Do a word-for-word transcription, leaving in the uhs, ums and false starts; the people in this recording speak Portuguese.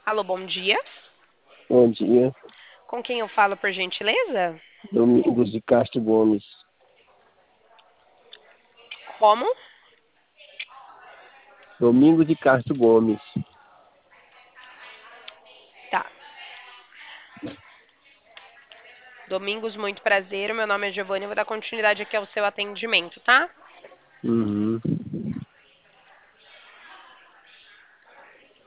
Alô, bom dia. Bom dia, Com quem eu falo, por gentileza? Domingos de Castro Gomes. Como? Domingos de Castro Gomes. Tá. Domingos, muito prazer. Meu nome é Giovanni. Eu vou dar continuidade aqui ao seu atendimento, tá? Uhum.